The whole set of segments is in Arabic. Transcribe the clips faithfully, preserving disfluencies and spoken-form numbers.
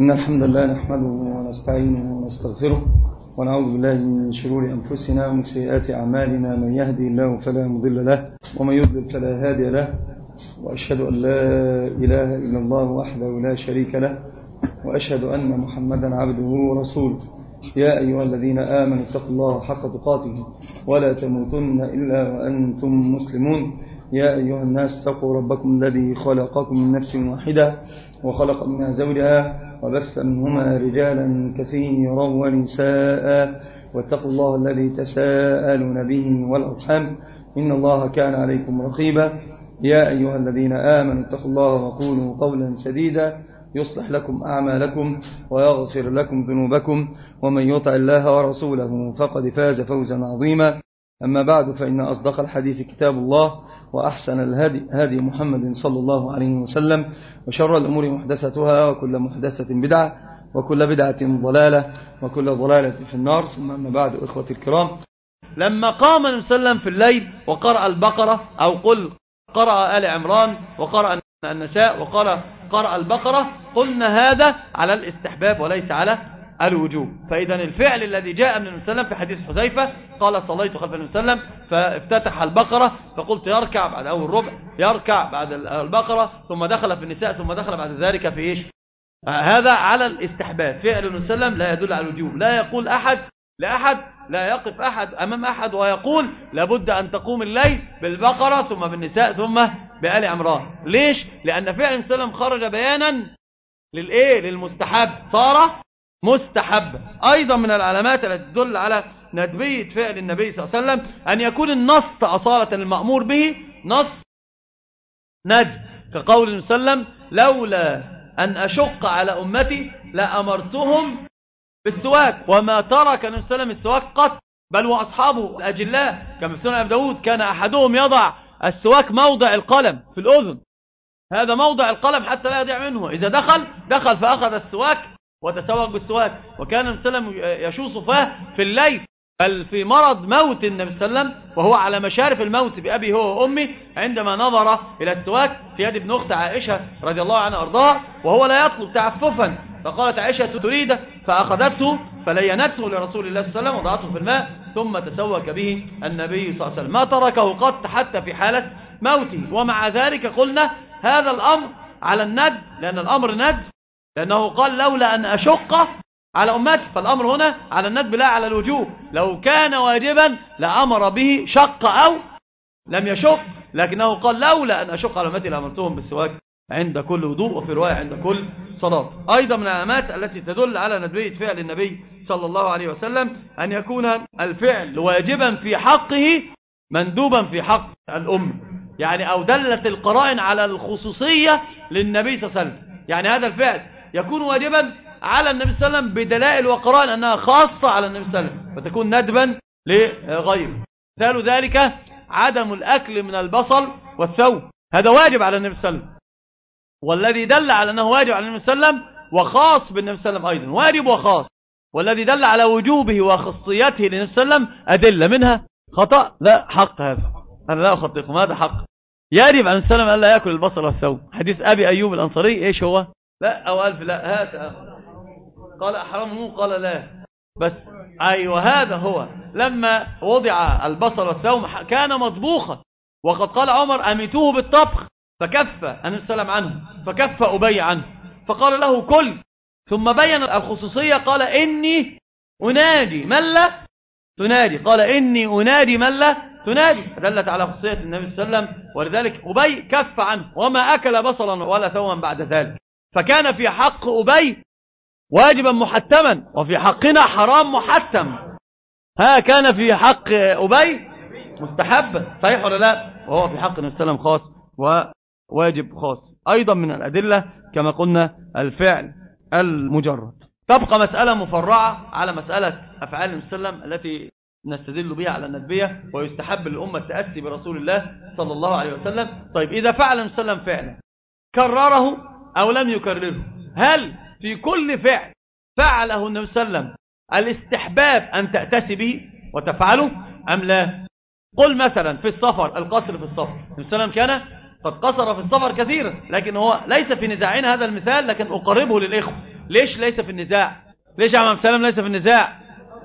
إن الحمد لله نحمده ونستعينه ونستغفره ونعوذ بالله من شرور أنفسنا ومن سيئات أعمالنا. من يهدي الله فلا مضل له ومن يضلل فلا هادي له، وأشهد أن لا إله إلا الله وحده لا شريك له، وأشهد أن محمدا عبده ورسوله. يا أيها الذين آمنوا اتقوا الله حق تقاته ولا تموتن إلا وأنتم مسلمون. يا أيها الناس اتقوا ربكم الذي خلقكم من نفس واحدة وخلق منها زوجها وبث منهما رجالا كثيرا ونساء، واتقوا الله الذي تساءلون به والأرحام إن الله كان عليكم رقيبا. يا أيها الذين آمنوا اتقوا الله وقولوا قولا سديدا يصلح لكم أعمالكم ويغفر لكم ذنوبكم، ومن يطع الله ورسوله فقد فاز فوزا عظيما. أما بعد، فإن أصدق الحديث كتاب الله، وأحسن الهدي هدي محمد صلى الله عليه وسلم، وشر الأمور محدثتها، وكل محدثة بدعة، وكل بدعة ضلالة، وكل ضلالة في النار. ثم أما بعد، إخوتي الكرام، لما قام النبي صلى الله عليه وسلم في الليل وقرأ البقرة، أو قل قرأ آل عمران وقرأ النساء وقرأ قرأ البقرة، قلنا هذا على الاستحباب وليس على الوجوب. فإذا الفعل الذي جاء من النبي صلى الله عليه وسلم في حديث حذيفة قال صليت خلف النبي صلى الله عليه وسلم فافتتح البقرة، فقلت يركع بعد أول ربع، يركع بعد البقرة، ثم دخل في النساء، ثم دخل بعد ذلك في إيش؟ هذا على الاستحباب. فعل النبي صلى الله عليه وسلم لا يدل على الوجوب. لا يقول أحد لأحد، لا يقف أحد أمام أحد ويقول لابد أن تقوم الليل بالبقرة ثم بالنساء ثم بآل عمران. ليش؟ لأن فعل النبي صلى الله عليه وسلم خرج بيانا للإيه؟ للمستحب، صار مستحب. أيضا من العلامات التي تدل على ندبية فعل النبي صلى الله عليه وسلم أن يكون النص أصالة المأمور به نص ند، كقول النبي صلى الله عليه وسلم لولا أن أشق على أمتي لأمرتهم بالسواك، وما ترك النبي صلى الله عليه وسلم السواك قط، بل وأصحابه الأجلاء كما في سنن أبي داود كان أحدهم يضع السواك موضع القلم في الأذن، هذا موضع القلم حتى لا يضيع منه، إذا دخل دخل فأخذ السواك وتسوق بالسواك. وكان النبي صلى الله عليه وسلم يشوص فاه في الليل، بل في مرض موت النبي صلى الله عليه وسلم وهو على مشارف الموت بأبي هو وأمي، عندما نظر إلى السواك في يد ابن أخت عائشة رضي الله عنها أرضاها وهو لا يطلب تعففا، فقالت عائشة تريده، فأخذته فلينته لرسول الله صلى الله عليه وسلم وضعته في الماء ثم تسوك به النبي صلى الله عليه وسلم، ما تركه قط حتى في حالة موته. ومع ذلك قلنا هذا الأمر على الند، لأن الأمر ند، لأنه قال لولا أن أشق على أمتي، فالأمر هنا على الندب لا على الوجوب. لو كان واجبا لأمر به شق أو لم يشق، لكنه قال لولا أن أشق على أمتي لأمرتهم بالسواك عند كل وضوء، وفي رواية عند كل صلاة. أيضا من العلامات التي تدل على ندبية فعل النبي صلى الله عليه وسلم أن يكون الفعل واجبا في حقه مندوبا في حق الأم، يعني أو دلت القرائن على الخصوصية للنبي صلى الله عليه وسلم، يعني هذا الفعل يكون واجبا على النبي صلى الله عليه وسلم بدلائل وقرائن أنها خاصة على النبي صلى الله عليه وسلم، فتكون ندبا لغيره. مثال ذلك عدم الأكل من البصل والثوم، هذا واجب على النبي صلى الله عليه وسلم، والذي دل على أنه واجب على النبي صلى الله عليه وسلم وخاص بالنبي صلى الله عليه وسلم أيضا، واجب وخاص، والذي دل على وجوبه وخصيته للنبي صلى الله عليه وسلم أدلة منها خطأ، لا حق، هذا أنا لا أخطئكم، هذا حق. يجب على النبي صلى الله عليه وسلم أن لا يأكل البصل والثوم. حديث أبي أيوب الأنصاري إيش هو؟ لا أو ألف لا هات، قال أحرمه قال لا، بس أيوة هذا هو. لما وضع البصل والثوم كان مطبوخا، وقد قال عمر أميتوه بالطبخ، فكف النبي صلى الله عليه وسلم عنه، فكف أبي عنه، فقال له كل، ثم بين الخصوصية قال إني أنادي من لا تنادي، قال إني أنادي من لا تنادي، فدلت على خصوصية النبي صلى الله عليه وسلم، ولذلك أبي كف عنه وما أكل بصلا ولا ثوما بعد ذلك. فكان في حق أبي واجبا محتما، وفي حقنا حرام محتم. ها كان في حق أبي مستحب، صحيح ولا لا؟ وهو في حق النبي صلى الله عليه وسلم خاص وواجب خاص. أيضا من الأدلة كما قلنا الفعل المجرد. تبقى مسألة مفرعة على مسألة أفعال النبي صلى الله عليه وسلم التي نستدل بها على الندبية، ويستحب للأمة التأسي برسول الله صلى الله عليه وسلم. طيب إذا فعل النبي صلى الله عليه وسلم فعلا كرره أو لم يكرره، هل في كل فعل فعله النبي صلى الله عليه وسلم الاستحباب أن تأتسي به وتفعله أم لا؟ قل مثلا في السفر، القصر في السفر، النبي صلى الله عليه وسلم كان قد قصر في السفر كثيرا، لكن هو ليس في نزاعنا هذا المثال، لكن أقربه للإخوة. ليش ليس في النزاع؟ ليش يا عم سلام ليس في النزاع؟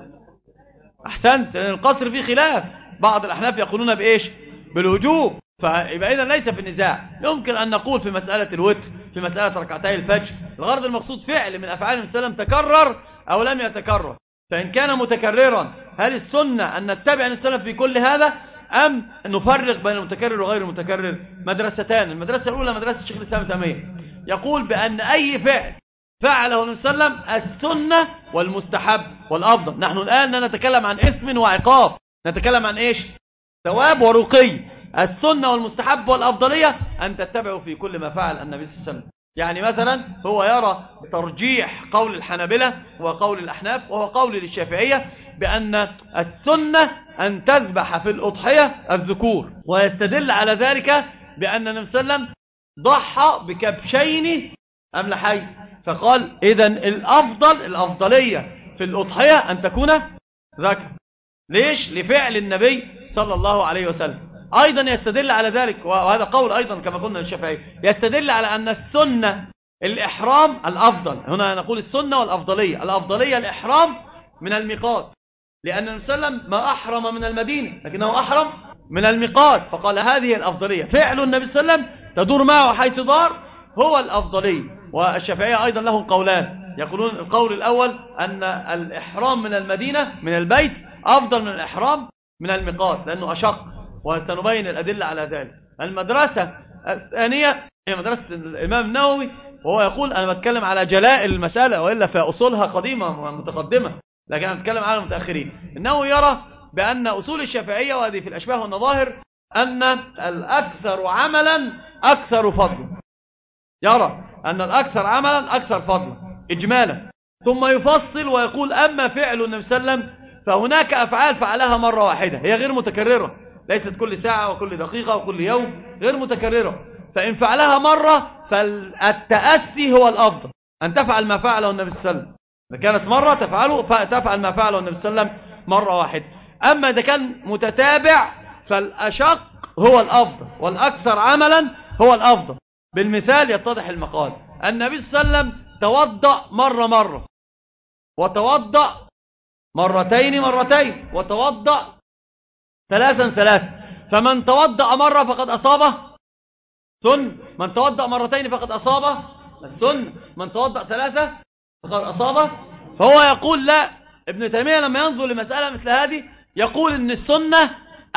أحسنت، لأن القصر فيه خلاف، بعض الأحناف يقولون بإيش؟ بالوجوب، فيبقى إذا ليس في النزاع. يمكن أن نقول في مسألة الوتر، في مسألة ركعتي الفجر، الغرض المقصود فعل من أفعال النبي صلى الله عليه وسلم تكرر أو لم يتكرر، فإن كان متكررا هل السنة أن نتبع النبي صلى الله عليه وسلم في كل هذا أم نفرق بين المتكرر وغير المتكرر؟ مدرستان، المدرسة الأولى مدرسة الشيخ الإسلام ابن تيمية، يقول بأن أي فعل فعله النبي صلى الله عليه وسلم السنة والمستحب والأفضل. نحن الآن نتكلم عن اسم وعقاب، نتكلم عن إيش؟ ثواب ورقي. السنة والمستحب والأفضلية أن تتبعوا في كل ما فعل النبي صلى الله عليه وسلم. يعني مثلا هو يرى ترجيح قول الحنابلة وقول الأحناف وهو قول للشافعية بأن السنة أن تذبح في الأضحية الذكور، ويستدل على ذلك بأن النبي صلى الله عليه وسلم ضحى بكبشين أملحين، فقال إذن الأفضل الأفضلية في الأضحية أن تكون ذكر. ليش؟ لفعل النبي صلى الله عليه وسلم. أيضا يستدل على ذلك، وهذا قول أيضا كما قلنا للشافعي، يستدل على أن السنة الإحرام الأفضل. هنا نقول السنة والأفضلية، الأفضلية الإحرام من الميقات، لأن النبي صلى الله عليه وسلم ما أحرم من المدينة لكنه أحرم من الميقات، فقال هذه الأفضلية. فعل النبي صلى الله عليه وسلم تدور معه حيث دار هو الأفضلية. والشافعية أيضا لهم قولان، يقولون القول الأول أن الإحرام من المدينة من البيت أفضل من الإحرام من الميقات لأنه أشق، وسنبين الأدلة على ذلك. المدرسة الثانية هي مدرسة الإمام النووي، وهو يقول أنا بتكلم على جلائل المسألة وإلا فأصولها قديمة ومتقدمة، لكن أنا بتكلم على المتأخرين. النووي يرى بأن أصول الشافعية، وهذه في الأشباه والنظاهر، أن الأكثر عملا أكثر فضلا، يرى أن الأكثر عملا أكثر فضلا إجمالا، ثم يفصل ويقول أما فعل النبي صلى الله عليه وسلم فهناك أفعال فعلها مرة واحدة هي غير متكررة، ليست كل ساعة وكل دقيقة وكل يوم، غير متكررة، فإن فعلها مرة فالتأسي هو الأفضل، أن تفعل ما فعله النبي صلى الله عليه وسلم. إذا كانت مرة تفعله فتفعل ما فعله النبي صلى الله عليه وسلم مرة واحدة. أما إذا كان متتابع فالأشق هو الأفضل والأكثر عملا هو الأفضل. بالمثال يتضح المقال. النبي صلى الله عليه وسلم توضأ مرة مرة، وتوضأ مرتين مرتين، وتوضأ ثلاثا ثلاثا، فمن توضأ مرة فقد أصابه سنة، من توضأ مرتين فقد أصابه السنة، من توضأ ثلاثة فقد أصابه. فهو يقول لا، ابن تيمية لما ينظر لمسألة مثل هذه يقول ان السنة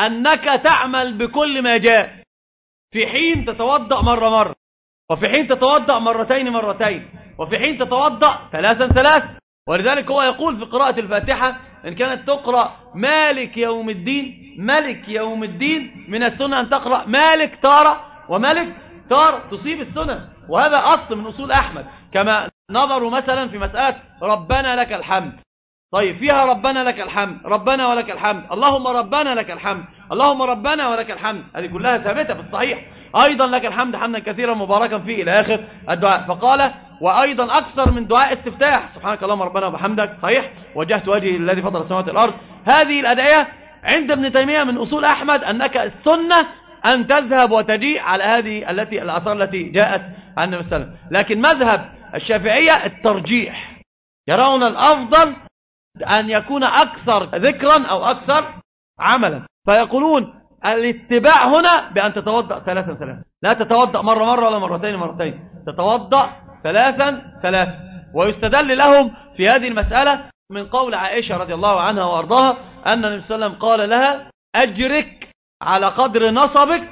أنك تعمل بكل ما جاء، في حين تتوضأ مرة مرة، وفي حين تتوضأ مرتين مرتين، وفي حين تتوضأ ثلاثا ثلاثا. ولذلك هو يقول في قراءة الفاتحة إن كانت تقرأ مالك يوم الدين، ملك يوم الدين، من السنة أن تقرأ مالك تارة وملك تارة، تصيب السنة. وهذا أصل من أصول أحمد. كما نظروا مثلا في مسألة ربنا لك الحمد، طيب فيها ربنا لك الحمد، ربنا ولك الحمد، اللهم ربنا لك الحمد، اللهم ربنا ولك الحمد، هذه كلها ثابتة في الصحيح. أيضا لك الحمد حمدا كثيرا مباركا فيه إلى آخر الدعاء. فقال وأيضا أكثر من دعاء استفتاح، سبحانك اللهم ربنا وبحمدك، صحيح، وجهت وجهي الذي فطر السماوات والأرض. هذه الأدعية عند ابن تيمية من أصول أحمد أنك السنة أن تذهب وتجيء على هذه التي الآثار التي جاءت عن النبي صلى الله عليه وسلم. لكن مذهب الشافعية الترجيح، يرون الأفضل أن يكون أكثر ذكرا أو أكثر عملا، فيقولون الاتباع هنا بأن تتوضأ ثلاثا ثلاثا، لا تتوضأ مرة مرة ولا مرتين مرتين، تتوضأ ثلاثا ثلاثا. ويستدل لهم في هذه المسألة من قول عائشة رضي الله عنها وأرضاها أن النبي صلى الله عليه وسلم قال لها أجرك على قدر نصبك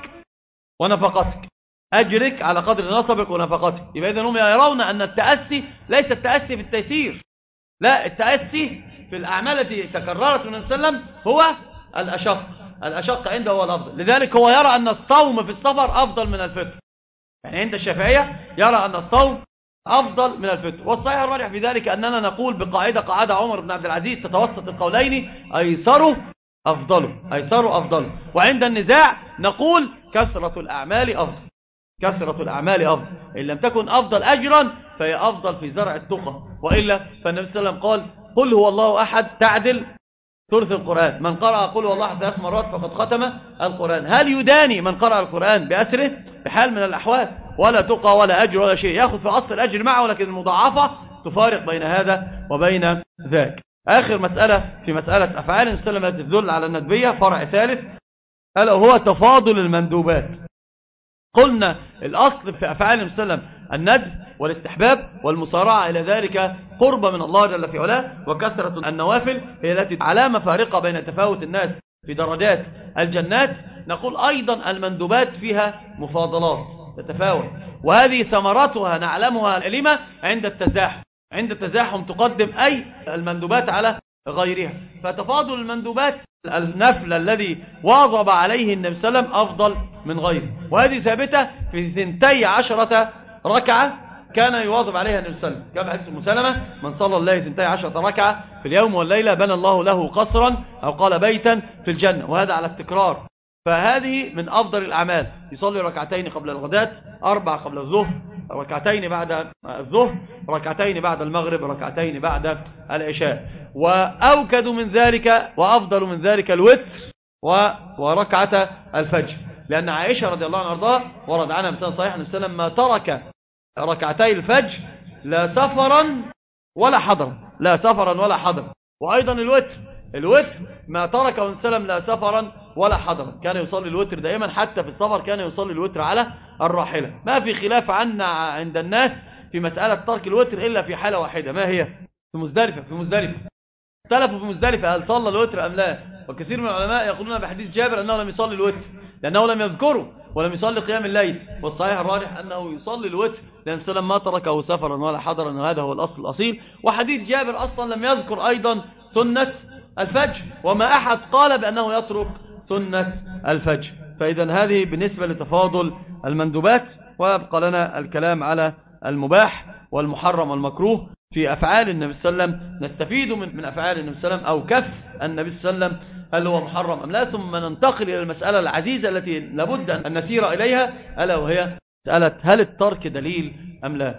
ونفقتك، أجرك على قدر نصبك ونفقتك. يبقى إذن هم يرون أن التأسي ليس التأسي في التيسير، لا، التأسي في الأعمال التي تكررت من النبي صلى الله عليه وسلم هو الأشق، الأشق عنده هو الأفضل. لذلك هو يرى أن الصوم في السفر أفضل من الفطر، يعني عند الشافعية يرى أن الصوم أفضل من الفطر. والصحيح الراجح في ذلك أننا نقول بقاعدة قاعدة عمر بن عبد العزيز تتوسط القولين، أيسر أفضل، أيسر أفضل. وعند النزاع نقول كثرة الأعمال أفضل، كثرة الأعمال أفضل، إن لم تكن أفضل أجرا فهي أفضل في زرع التقى، وإلا فالنبي صلى الله عليه وسلم قال قل هو الله أحد تعدل ثلث القرآن، من قرأ قل هو الله أحد ثلاث مرات فقد ختم القرآن. هل يداني من قرأ القرآن بأسره؟ بحال من الأحوال، ولا تقى ولا أجر ولا شيء، يأخذ في أصل الأجر معه، ولكن المضاعفة تفارق بين هذا وبين ذاك. آخر مسألة في مسألة أفعال النبي صلى الله عليه وسلم التي تدل على الندبية، فرع ثالث، ألا هو تفاضل المندوبات. قلنا الأصل في أفعال النبي صلى الله عليه وسلم الندب والاستحباب والمسارعة إلى ذلك قرب من الله جل في علاه، وكثرة النوافل هي التي علامة فارقة بين تفاوت الناس في درجات الجنات. نقول أيضا المندوبات فيها مفاضلات تتفاوت، وهذه ثمرتها نعلمها لما عند التزاحم، عند التزاحم تقدم أي المندوبات على غيرها، فتفاضل المندوبات النفل الذي واظب عليه النبي صلى الله عليه وسلم أفضل من غيره، وهذه ثابتة في ثنتي عشرة ركعة كان يواظب عليها النبي صلى الله عليه وسلم، كما حديث أم سلمة: من صلى الله ثنتي عشرة ركعة في اليوم والليلة بنى الله له قصرا أو قال بيتا في الجنة، وهذا على التكرار. فهذه من أفضل الأعمال. يصلي ركعتين قبل الغداة، أربع قبل الظهر، ركعتين بعد الظهر، ركعتين بعد المغرب، ركعتين بعد العشاء. وأوكد من ذلك وأفضل من ذلك الوتر وركعة الفجر، لأن عائشة رضي الله عنها وارضاها ورد عنها بسند صحيح أن السلام ما ترك ركعتي الفجر لا سفرا ولا حضرا، لا سفرا ولا حضرا. وأيضا الوتر، الوتر ما تركه السلام لا سفرا ولا حضرا، كان يصلي الوتر دائما، حتى في السفر كان يصلي الوتر على الراحلة. ما في خلاف عنا عند الناس في مسألة ترك الوتر إلا في حالة واحدة، ما هي؟ في مزدلفة. في مزدلفة اختلفوا في مزدلفة هل صلى الوتر أم لا، وكثير من العلماء يقولون بحديث جابر أنه لم يصلي الوتر لأنه لم يذكره ولم يصلي قيام الليل، والصحيح الراجح أنه يصلي الوتر لأن سلم ما تركه سفرا ولا حضرا، وهذا هو الأصل الأصيل. وحديث جابر أصلا لم يذكر أيضا سنة الفجر، وما أحد قال بأنه يترك سنة الفجر. فإذا هذه بالنسبة لتفاضل المندوبات، ويبقى لنا الكلام على المباح والمحرم والمكروه في أفعال النبي صلى الله عليه وسلم. نستفيد من من أفعال النبي صلى الله عليه وسلم أو كف النبي صلى الله عليه وسلم هل هو محرم أم لا، ثم ننتقل إلى المسألة العزيزة التي لابد أن نسير إليها، ألا وهي مسألة هل الترك دليل أم لا.